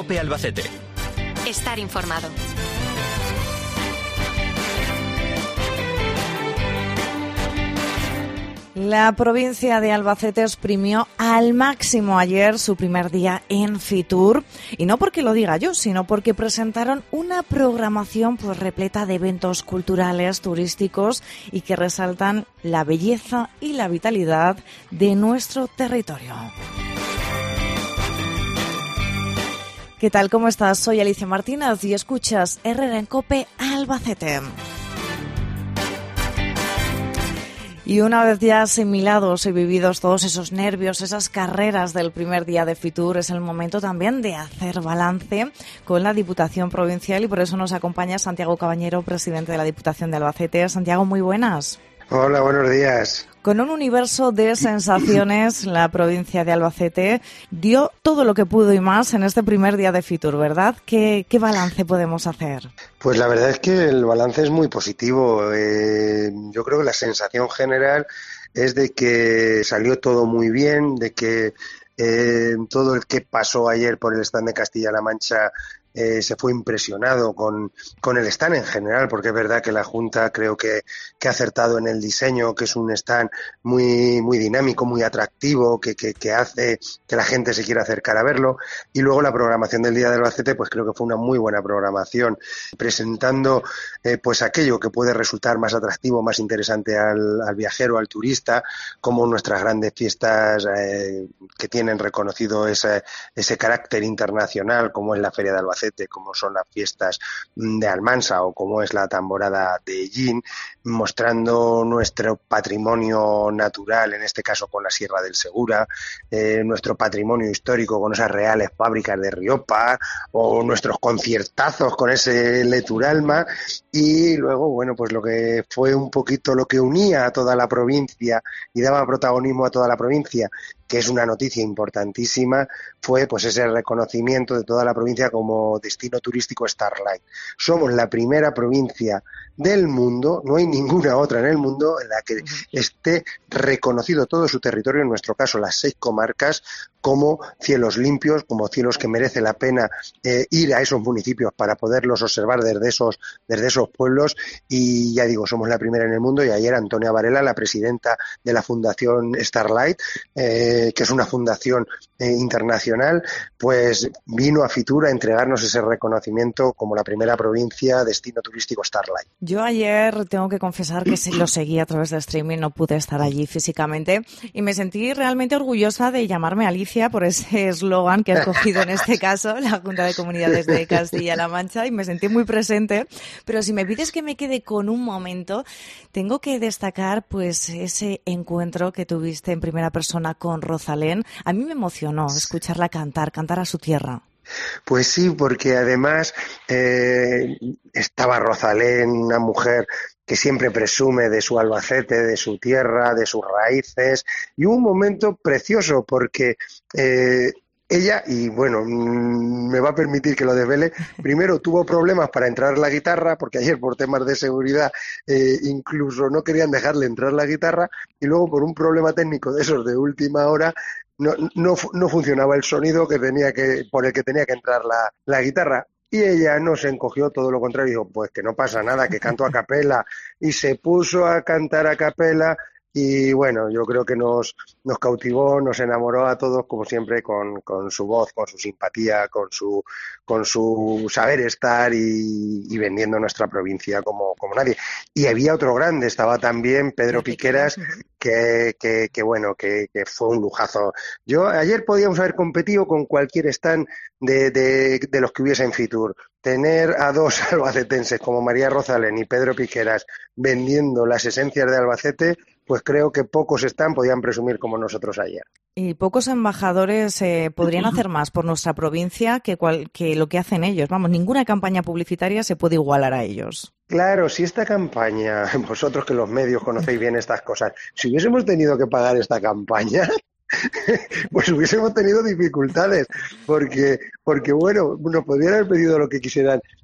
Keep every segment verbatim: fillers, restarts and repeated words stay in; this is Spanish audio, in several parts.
COPE Albacete. Estar informado. La provincia de Albacete exprimió al máximo ayer su primer día en Fitur, y no porque lo diga yo, sino porque presentaron una programación pues repleta de eventos culturales, turísticos y que resaltan la belleza y la vitalidad de nuestro territorio. ¿Qué tal? ¿Cómo estás? Soy Alicia Martínez y escuchas Herrera en COPE Albacete. Y una vez ya asimilados y vividos todos esos nervios, esas carreras del primer día de Fitur, es el momento también de hacer balance con la Diputación Provincial, y por eso nos acompaña Santiago Cabañero, presidente de la Diputación de Albacete. Santiago, muy buenas. Hola, buenos días. Con un universo de sensaciones, la provincia de Albacete dio todo lo que pudo y más en este primer día de Fitur, ¿verdad? ¿Qué, qué balance podemos hacer? Pues la verdad es que el balance es muy positivo. Eh, yo creo que la sensación general es de que salió todo muy bien, de que eh, todo el que pasó ayer por el stand de Castilla-La Mancha Eh, se fue impresionado con, con el stand en general, porque es verdad que la Junta creo que, que ha acertado en el diseño, que es un stand muy muy dinámico, muy atractivo, que, que, que hace que la gente se quiera acercar a verlo. Y luego la programación del Día del Albacete, pues creo que fue una muy buena programación, presentando eh, pues aquello que puede resultar más atractivo, más interesante al, al viajero, al turista, como nuestras grandes fiestas eh, que tienen reconocido ese, ese carácter internacional, como es la Feria de Albacete, como son las fiestas de Almansa o como es la tamborada de Ellín, mostrando nuestro patrimonio natural, en este caso con la Sierra del Segura, eh, nuestro patrimonio histórico con esas reales fábricas de Riopa, o nuestros conciertazos con ese Leturalma, y luego, bueno, pues lo que fue un poquito lo que unía a toda la provincia y daba protagonismo a toda la provincia, que es una noticia importantísima, fue pues ese reconocimiento de toda la provincia como destino turístico Starlight. Somos la primera provincia del mundo, no hay ninguna otra en el mundo en la que esté reconocido todo su territorio, en nuestro caso las seis comarcas, como cielos limpios, como cielos que merece la pena eh, ir a esos municipios para poderlos observar desde esos, desde esos pueblos. Y ya digo, somos la primera en el mundo, y ayer Antonia Varela, la presidenta de la Fundación Starlight, eh, que es una fundación eh, internacional, pues vino a Fitur a entregarnos ese reconocimiento como la primera provincia destino turístico Starlight. Yo ayer tengo que confesar que lo seguí a través de streaming, no pude estar allí físicamente, y me sentí realmente orgullosa de llamarme Alicia por ese eslogan que ha escogido en este caso la Junta de Comunidades de Castilla-La Mancha, y me sentí muy presente. Pero si me pides que me quede con un momento, tengo que destacar pues ese encuentro que tuviste en primera persona con Rosalén. A mí me emocionó escucharla cantar, cantar a su tierra. Pues sí, porque además eh, estaba Rosalén, una mujer que siempre presume de su Albacete, de su tierra, de sus raíces, y un momento precioso porque eh, ella, y bueno, me va a permitir que lo desvele, primero tuvo problemas para entrar la guitarra, porque ayer por temas de seguridad eh, incluso no querían dejarle entrar la guitarra, y luego por un problema técnico de esos de última hora, no, no, no funcionaba el sonido que tenía que, por el que tenía que entrar la, la guitarra. Y ella no se encogió, todo lo contrario, dijo, pues que no pasa nada, que canto a capela, y se puso a cantar a capela. Y bueno, yo creo que nos, nos cautivó, nos enamoró a todos, como siempre, con, con su voz, con su simpatía, con su, con su saber estar y, y vendiendo nuestra provincia como, como nadie. Y había otro grande, estaba también Pedro Piqueras, que, que, que bueno, que, que fue un lujazo. Yo ayer podíamos haber competido con cualquier stand de, de, de los que hubiese en Fitur. Tener a dos albacetenses como María Rosalén y Pedro Piqueras vendiendo las esencias de Albacete, pues creo que pocos están, podían presumir como nosotros ayer. Y pocos embajadores eh, podrían hacer más por nuestra provincia que, cual, que lo que hacen ellos. Vamos, ninguna campaña publicitaria se puede igualar a ellos. Claro, si esta campaña, vosotros que los medios conocéis bien estas cosas, si hubiésemos tenido que pagar esta campaña, pues hubiésemos tenido dificultades, porque, porque bueno, nos podrían haber pedido lo que quisieran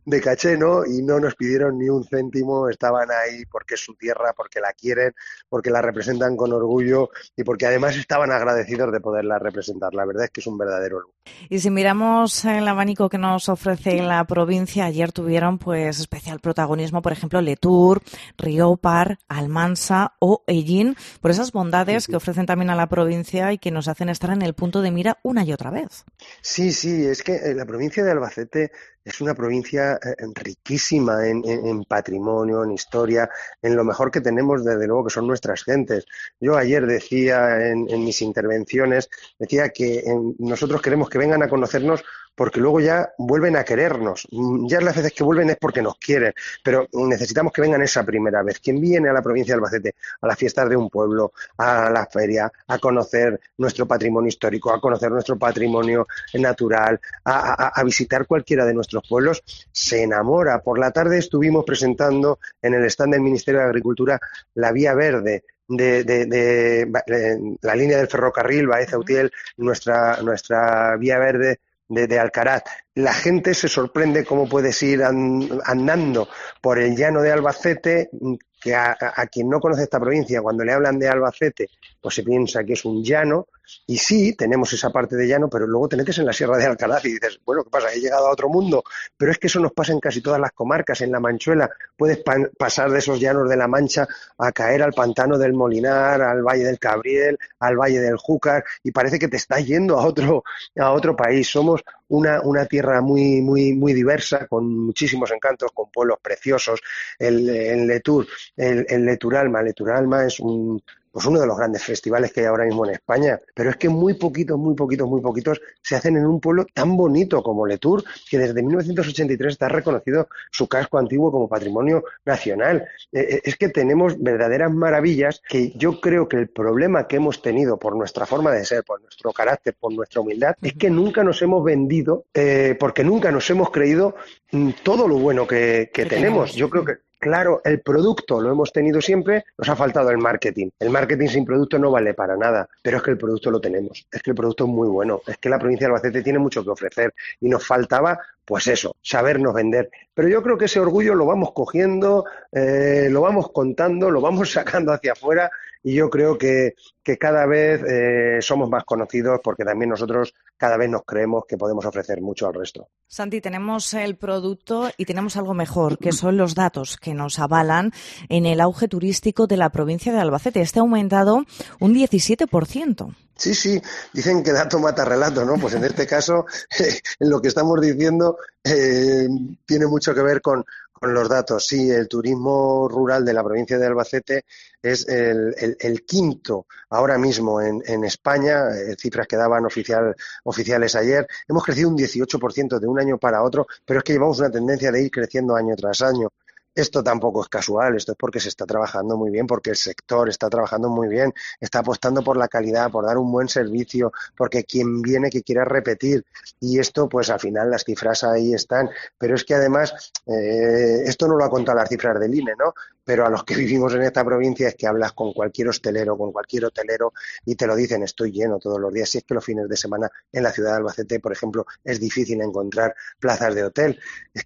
de caché, ¿no? Y no nos pidieron ni un céntimo, estaban ahí porque es su tierra, porque la quieren, porque la representan con orgullo y porque además estaban agradecidos de poderla representar. La verdad es que es un verdadero orgullo. Y si miramos el abanico que nos ofrece la provincia, ayer tuvieron pues especial protagonismo, por ejemplo, Letour, Riópar, Almansa o Ellín, por esas bondades que ofrecen también a la provincia y que nos hacen estar en el punto de mira una y otra vez. Sí, sí, es que la provincia de Albacete es una provincia riquísima en, en, en patrimonio, en historia, en lo mejor que tenemos, desde luego, que son nuestras gentes. Yo ayer decía en, en mis intervenciones, decía que en, nosotros queremos que vengan a conocernos porque luego ya vuelven a querernos. Ya las veces que vuelven es porque nos quieren, pero necesitamos que vengan esa primera vez. Quien viene a la provincia de Albacete, a las fiestas de un pueblo, a la feria, a conocer nuestro patrimonio histórico, a conocer nuestro patrimonio natural, a, a, a visitar cualquiera de nuestros pueblos, se enamora. Por la tarde estuvimos presentando en el stand del Ministerio de Agricultura la Vía Verde, De, de, de, de la línea del ferrocarril Baeza-Utiel, nuestra, nuestra vía verde de, de Alcaraz. La gente se sorprende cómo puedes ir and, andando por el llano de Albacete, que a, a, a quien no conoce esta provincia, cuando le hablan de Albacete, pues se piensa que es un llano, y sí, tenemos esa parte de llano, pero luego te metes en la Sierra de Alcaraz y dices, bueno, ¿qué pasa? He llegado a otro mundo, pero es que eso nos pasa en casi todas las comarcas. En la Manchuela puedes pa- pasar de esos llanos de la Mancha a caer al pantano del Molinar, al Valle del Cabriel, al Valle del Júcar, y parece que te estás yendo a otro, a otro país. Somos una, una tierra muy, muy, muy diversa, con muchísimos encantos, con pueblos preciosos. El, el Letour, el, el Leturalma, Leturalma es un pues uno de los grandes festivales que hay ahora mismo en España, pero es que muy poquitos, muy poquitos, muy poquitos se hacen en un pueblo tan bonito como Letour, que desde mil novecientos ochenta y tres está reconocido su casco antiguo como patrimonio nacional. Eh, es que tenemos verdaderas maravillas que yo creo que el problema que hemos tenido por nuestra forma de ser, por nuestro carácter, por nuestra humildad, es que nunca nos hemos vendido, eh, porque nunca nos hemos creído mm, todo lo bueno que, que tenemos. Yo creo que claro, el producto lo hemos tenido siempre, nos ha faltado el marketing. El marketing sin producto no vale para nada, pero es que el producto lo tenemos, es que el producto es muy bueno, es que la provincia de Albacete tiene mucho que ofrecer y nos faltaba, pues eso, sabernos vender. Pero yo creo que ese orgullo lo vamos cogiendo, eh, lo vamos contando, lo vamos sacando hacia afuera y yo creo que, que cada vez eh, somos más conocidos porque también nosotros cada vez nos creemos que podemos ofrecer mucho al resto. Santi, tenemos el producto y tenemos algo mejor, que son los datos que nos avalan en el auge turístico de la provincia de Albacete. Este ha aumentado un diecisiete por ciento. Sí, sí, dicen que dato mata relato, ¿no? Pues en este caso, eh, en lo que estamos diciendo, eh, tiene mucho que ver con, con los datos. Sí, el turismo rural de la provincia de Albacete es el, el, el quinto ahora mismo en, en España, eh, cifras que daban oficial, oficiales ayer. Hemos crecido un dieciocho por ciento de un año para otro, pero es que llevamos una tendencia de ir creciendo año tras año. Esto tampoco es casual, esto es porque se está trabajando muy bien, porque el sector está trabajando muy bien, está apostando por la calidad, por dar un buen servicio, porque quien viene que quiera repetir. Y esto, pues al final las cifras ahí están. Pero es que además, eh, esto no lo ha contado las cifras del I N E, ¿no? Pero a los que vivimos en esta provincia es que hablas con cualquier hostelero, con cualquier hotelero y te lo dicen, estoy lleno todos los días. Si es que los fines de semana en la ciudad de Albacete, por ejemplo, es difícil encontrar plazas de hotel. Es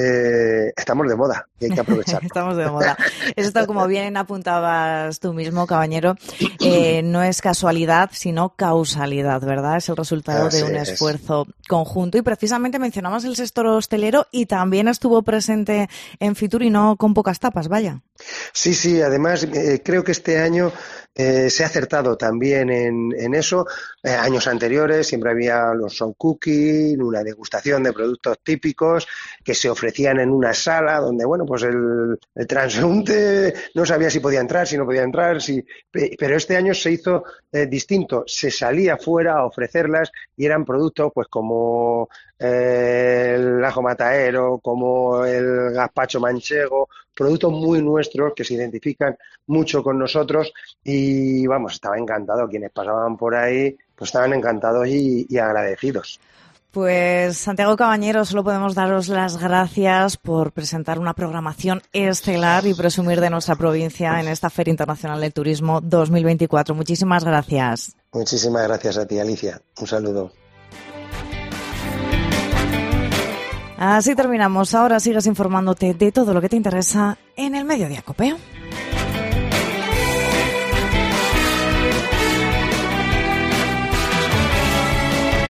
que estamos de moda y hay que aprovecharlo. Estamos de moda. Esto, como bien apuntabas tú mismo, Cabañero, eh, no es casualidad, sino causalidad, ¿verdad? Es el resultado Así de un es. esfuerzo conjunto. Y precisamente mencionamos el sector hostelero y también estuvo presente en Fitur y no con pocas tapas, vaya. Sí, sí, además eh, creo que este año eh, se ha acertado también en, en eso. Eh, años anteriores siempre había los sound cooking, una degustación de productos típicos que se ofrecían en una sala donde, bueno, pues el, el transeúnte no sabía si podía entrar, si no podía entrar, si, pero este año se hizo eh, distinto. Se salía fuera a ofrecerlas y eran productos pues como eh, el ajo mataero, como el gazpacho manchego, productos muy nuestros que se identifican mucho con nosotros y vamos, estaba encantado. Quienes pasaban por ahí pues estaban encantados y, y agradecidos. Pues Santiago Cabañero, solo podemos daros las gracias por presentar una programación estelar y presumir de nuestra provincia en esta Feria Internacional del Turismo dos mil veinticuatro. Muchísimas gracias. Muchísimas gracias a ti, Alicia. Un saludo. Así terminamos. Ahora sigues informándote de todo lo que te interesa en el Mediodía COPE.